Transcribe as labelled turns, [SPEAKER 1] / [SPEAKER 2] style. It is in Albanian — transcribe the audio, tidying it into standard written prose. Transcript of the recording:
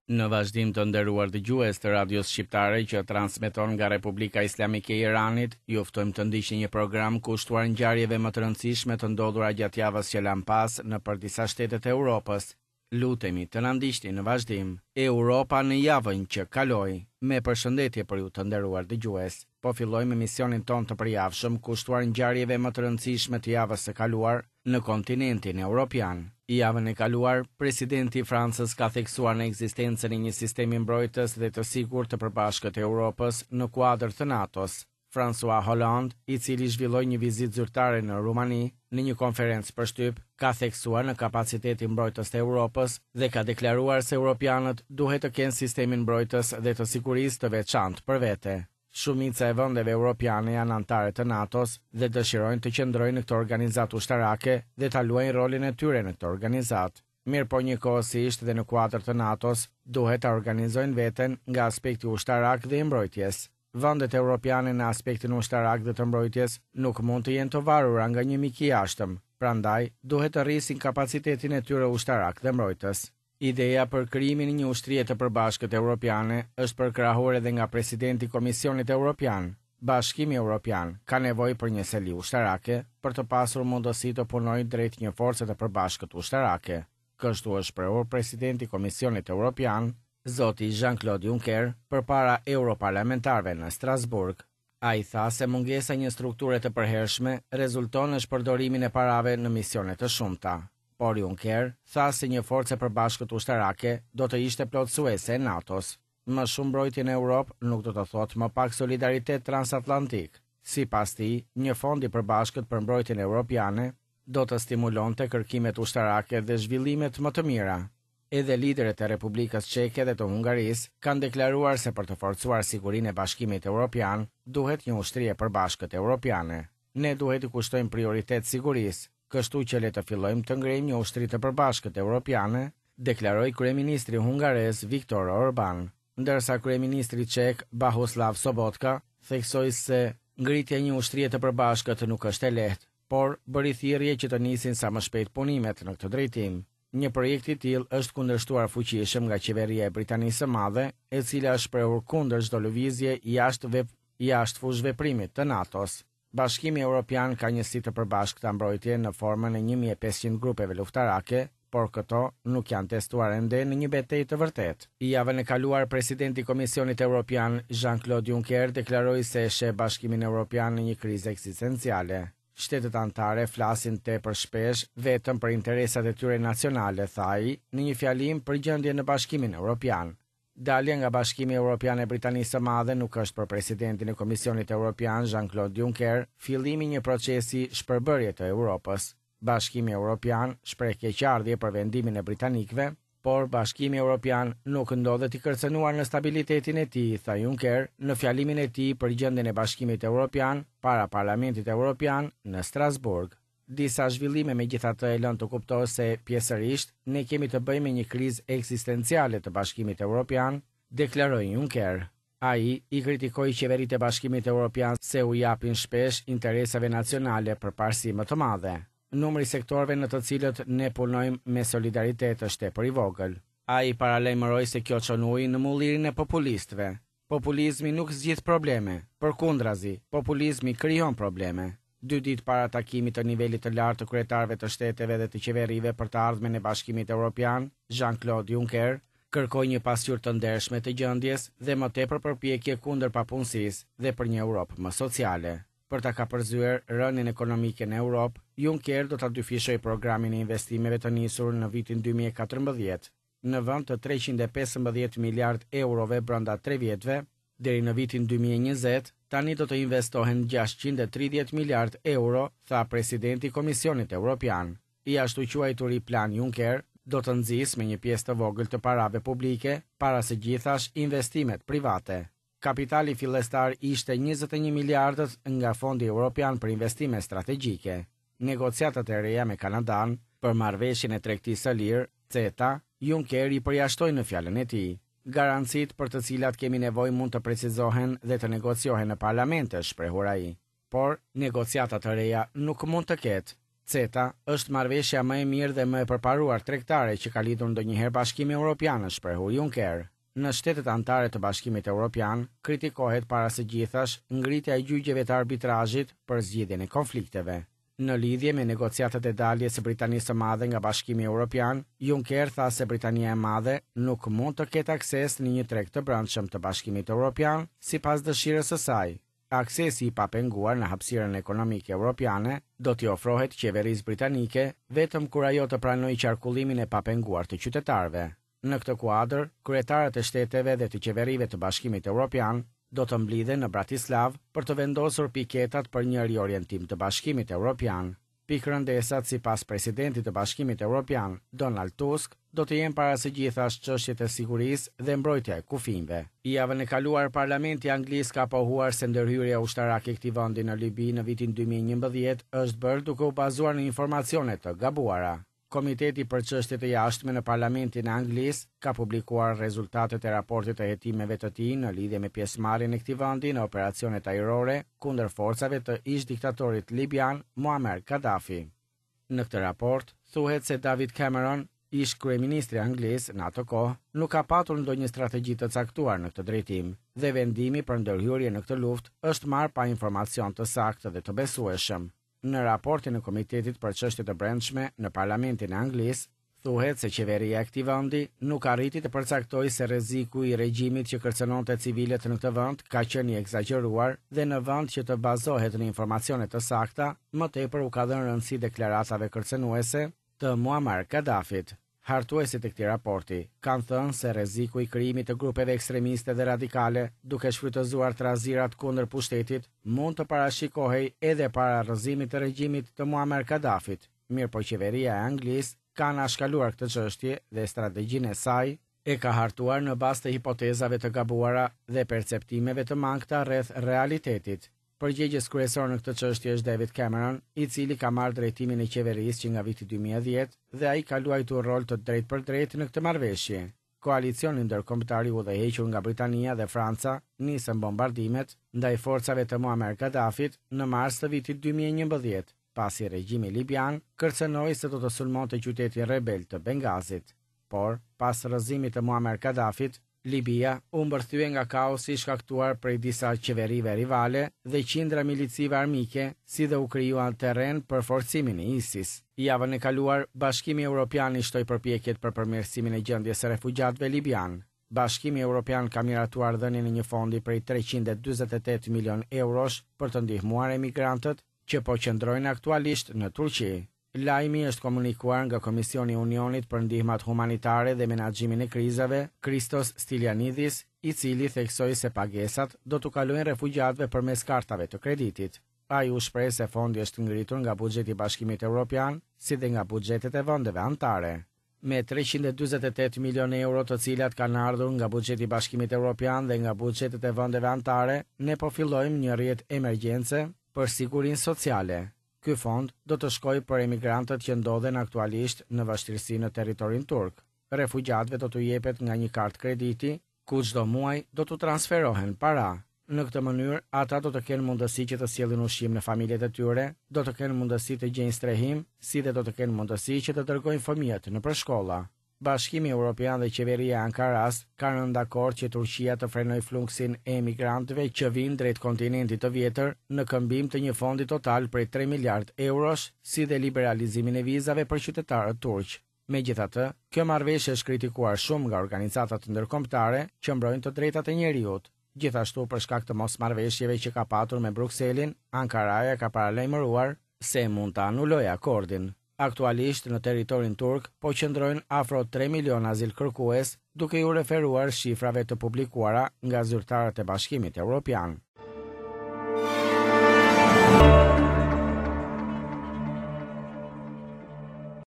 [SPEAKER 1] Në vazhdim të nderuar dëgjues të radios shqiptare që transmeton nga Republika Islamike e Iranit, ju ftojmë të ndiqni një program kushtuar ngjarjeve më të rëndësishme të ndodhura gjatë javës që lan pas nëpër disa shtete të Europës. Lutemi të na ndiqni në vazhdim. Europa në javën që kaloi. Me përshëndetje për ju të nderuar dëgjues. Po fillojmë emisionin ton të përjavshëm kushtuar ngjarjeve më të rëndësishme të javës së kaluar në kontinentin evropian. Javën e kaluar, presidenti i Francës ka theksuar në ekzistencën e një sistemi mbrojtës dhe të sigurt të përbashkët të Europës në kuadër të NATO-s. François Hollande, i cili zhvilloi një vizitë zyrtare në Rumani, në një konferencë për shtyp, ka theksuar në kapacitetin mbrojtës të Europës dhe ka deklaruar se europianët duhet të kenë sistemin mbrojtës dhe të sigurisë të veçantë për vete. Shumica e vendeve europiane janë anëtare të NATO-s dhe dëshirojnë të qëndrojnë në këtë organizatë ushtarake dhe ta luajnë rolin e tyre në këtë organizatë. Mirë po njëkohësisht dhe në kuadër të NATO-s duhet ta organizojnë veten nga aspekti ushtarak dhe i mbrojtjes. Vendet europiane në aspektin ushtarak dhe të mbrojtjes nuk mund të jenë të varura nga një mik i jashtëm, prandaj duhet të rrisin kapacitetin e tyre ushtarak dhe mbrojtës. Ideja për krijimin e një ushtrie të përbashkët europiane është përkrahur edhe nga presidenti i Komisionit Evropian. Bashkimi Evropian ka nevojë për një seli ushtarake për të pasur mundësi të punojë drejt një force të përbashkët ushtarake. Kështu është shprehur presidenti i Komisionit Evropian, zoti Jean-Claude Juncker, përpara europarlamentarëve në Strasburg. Ai tha se mungesa e një strukture të përhershme rezulton në shpërdorimin e parave në misione të shumta. Por Juncker tha se një forcë e përbashkët ushtarake do të ishte plotësuese e NATO-s. Më shumë mbrojtje në Europë nuk do të thotë më pak solidaritet transatlantik. Sipas tij, një fond i përbashkët për mbrojtjen europiane do të stimulonte kërkimet ushtarake dhe zhvillimet më të mira. Edhe liderët e Republikës Çeke dhe të Hungarisë kanë deklaruar se për të forcuar sigurinë e Bashkimit Evropian duhet një ushtrie e përbashkët europiane. Ne duhet të kushtojmë prioritet sigurisë. Kështu që le të fillojmë të ngrejmë një ushtri të përbashkët europiane, deklaroi kryeministri hungarez Viktor Orban, ndërsa kryeministri çek Bohuslav Sobotka theksoi se ngritja e një ushtrie të përbashkët nuk është e lehtë, por bëri thirrje që të nisin sa më shpejt punimet në këtë drejtim. Një projekt i tillë është kundërshtuar fuqishëm nga qeveria e Britanisë së Madhe, e cila është shprehur kundër çdo lëvizje jashtë fushë veprimit të NATO-s. Bashkimi Evropian ka njësi të përbashkëta mbrojtje në formën e 1500 grupeve luftarake, por këto nuk janë testuar ende në një betejë të vërtetë. Javën e kaluar, presidenti i Komisionit Evropian Jean-Claude Juncker deklaroi se sheh Bashkimin Evropian në një krizë ekzistenciale. Shtetet anëtare flasin tepër shpesh vetëm për interesat e tyre nacionale, tha ai, në një fjalim për gjendjen në Bashkimin Evropian. Dalja nga Bashkimi Evropian e Britanisë së Madhe nuk është për presidentin e Komisionit Evropian Jean-Claude Juncker fillimi një procesi shpërbërje të Europës. Bashkimi Evropian shpreh keqardhje për vendimin e britanikëve, por Bashkimi Evropian nuk ndodhet i kërcënuar në stabilitetin e tij, tha Juncker në fjalimin e tij për gjendjen e Bashkimit Evropian para Parlamentit Evropian në Strasburg. Disa zhvillime megjithatë e lënë të kuptojë se pjesërisht ne kemi të bëjmë me një krizë ekzistenciale të Bashkimit Evropian, deklaroi Juncker. Ai i kritikoi qeveritë e Bashkimit Evropian se u japin shpesh interesave nacionale përparësi më të madhe. Numri i sektorëve në të cilët ne punojmë me solidaritet është tepër i vogël. Ai paralajmëroi se kjo çon ujë në mullirin e populistëve. Populizmi nuk zgjidh probleme, përkundrazi, populizmi krijon probleme. 2 ditë para takimit të nivelit të lartë të kryetarëve të shteteve dhe të qeverive për të ardhmen e Bashkimit Evropian, Jean-Claude Juncker kërkoi një pasqyrë të ndershme të gjendjes dhe më tepër përpjekje kundër papunësisë dhe për një Europë më sociale. Për ta kapërzyer rënien ekonomike në Europë, Juncker do ta dyfishojë programin e investimeve të nisur në vitin 2014. Në vend të 315 miliard eurove brenda 3 vjetëve, deri në vitin 2020, tani do të investohen 630 miliard euro, tha presidenti i Komisionit Evropian. I ashtu quajturi plan Juncker do të nxjisë me një pjesë të vogël të parave publike, para së gjithash investimet private. Kapitali fillestar ishte 21 miliardët nga Fondi Evropian për investime strategjike. Negociatat e reja me Kanadan për marrëveshjen e tregtisë së lirë, CETA, Juncker i përjashtoi në fjalën e tij. Garancitë për të cilat kemi nevojë mund të precizohen dhe të negociohen në parlamente, shprehur ai. Por negociatat e reja nuk mund të ketë CETA është marrëveshja më e mirë dhe më e përparuar tregtare që ka lidhur ndonjëherë Bashkimi Evropian, shprehur Juncker. Në shtetet anëtare të Bashkimit Evropian, kritikohet para së gjithash ngritja e gjyqjeve të arbitrazhit për zgjidhjen e konflikteve. Në lidhje me negociatat e daljes së Britanisë së Madhe nga Bashkimi Evropian, Juncker tha se Britania e Madhe nuk mund të ketë akses në një treg të brendshëm të Bashkimit Evropian sipas dëshirës së saj. Aksesi i papenguar në hapësirën ekonomike evropiane do t'i ofrohet qeverisë britanike vetëm kur ajo të pranojë qarkullimin e papenguar të qytetarëve. Në këtë kuadër, kryetarët e shteteve dhe të qeverive të Bashkimit Evropian do të mblidhen në Bratislav për të vendosur piketat për një riorientim të Bashkimit Evropian. Pikëndesat sipas presidentit të Bashkimit Evropian, Donald Tusk, do të jenë para së gjithash çështjet e sigurisë dhe mbrojtja e kufive. Javën e kaluar Parlamenti Anglisë ka pohuar se ndërhyrja ushtarake e këtij vendi në Libi në vitin 2011 është bërë duke u bazuar në informacione të gabuara. Komiteti për çështjet e jashtme në Parlamentin e Anglisë ka publikuar rezultatet e raportit të hetimeve të tij në lidhje me pjesëmarrjen e këtij vendi në operacionet ajrore kundër forcave të ish-diktatorit libian Muammar Gaddafi. Në këtë raport thuhet se David Cameron, ish kryeministri anglis në atë kohë, nuk ka patur ndonjë strategji të caktuar në këtë drejtim dhe vendimi për ndërhyrje në këtë luftë është marrë pa informacion të saktë dhe të besueshëm. Në raportin e Komitetit për çështje të brendshme në Parlamentin e Anglisë, thuhet se qeveria e këtij vendi nuk arriti të përcaktojë se rreziku i regjimit që kërcënonte civilet në këtë vend ka qenë i egzageruar dhe në vend që të bazohet në informacione të sakta, më tepër u ka dhënë rëndësi deklaratave kërcënuese të Muammar Gaddafit. Hartuesit e këtij raporti kanë thënë se rreziku i krijimit të grupeve ekstremiste dhe radikale, duke shfrytëzuar trazirat kundër pushtetit, mund të parashikohej edhe para rrëzimit të regjimit të Muammar Gaddafit. Mirëpo qeveria e Anglisë ka anashkaluar këtë çështje dhe strategjinë e saj e ka hartuar në bazë të hipotezave të gabuara dhe perceptimeve të mangëta rreth realitetit. Përgjegjës kryesor në këtë çështje është David Cameron, i cili ka marrë drejtimin e qeverisë që nga viti 2010 dhe ai ka luajtur rol të drejtpërdrejtë në këtë marrëveshje. Koalicioni ndërkombëtar i udhëhequr nga Britania dhe Franca nisën bombardimet ndaj forcave të Muammar Gaddafit në mars të vitit 2011, pasi regjimi libian kërcënoi se do të sulmonte qytetin rebel të Bengazit. Por, pas rrëzimit të Muammar Gaddafit, Libia u mbërthye nga kaosi shkaktuar prej disa qeverive rivale dhe qindra milicive armike, si dhe u krijuan terren për forcimin e ISIS. Javën e kaluar, Bashkimi Evropian i shtoi përpjekjet për përmirësimin e gjendjes së refugjatëve libian. Bashkimi Evropian ka miratuar dhënien e një fondi prej 348 milion eurosh për të ndihmuar emigrantët që po qëndrojnë aktualisht në Turqi. Lajmi është komunikuar nga Komisioni i Unionit për ndihmat humanitare dhe menaxhimin e krizave, Christos Stylianidis, i cili theksoi se pagesat do t'u kalojnë refugjatëve përmes kartave të kreditit. Ai u shpreh se fondi është ngritur nga buxheti i Bashkimit Evropian, si dhe nga buxhetet e vendeve anëtare. Me 348 milion euro të cilat kanë ardhur nga buxheti i Bashkimit Evropian dhe nga buxhetet e vendeve anëtare, ne po fillojmë një rrjet emergjence për sigurinë sociale. Ky fond do të shkojë për emigrantët që ndodhen aktualisht në vështirësi në territorin turk. Refugjatëve do t'u jepet nga një kartë krediti, ku çdo muaj do t'u transferohen para. Në këtë mënyrë, ata do të kenë mundësi që të sjellin ushqim në familjet e tyre, do të kenë mundësi të gjejnë strehim, si dhe do të kenë mundësi që të dërgojnë fëmijët nëpër shkolla. Bashkimi Evropian dhe qeveria e Ankaras kanë rënë dakord që Turqia të frenojë fluksin e emigrantëve që vijnë drejt kontinentit të vjetër në këmbim të një fondi total prej 3 miliard eurosh, si dhe liberalizimin e vizave për qytetarët turq. Megjithatë, kjo marrëveshje është kritikuar shumë nga organizatat ndërkombëtare që mbrojnë të drejtat e njerëzit. Gjithashtu, për shkak të mosmarrëveshjeve që ka patur me Brukselin, Ankaraja ka paralajmëruar se mund të anulojë akordin. Aktualisht në territorin turk po qëndrojnë afro 3 milion azilkërkues, duke ju referuar shifrave të publikuara nga zyrtarët e Bashkimit Evropian.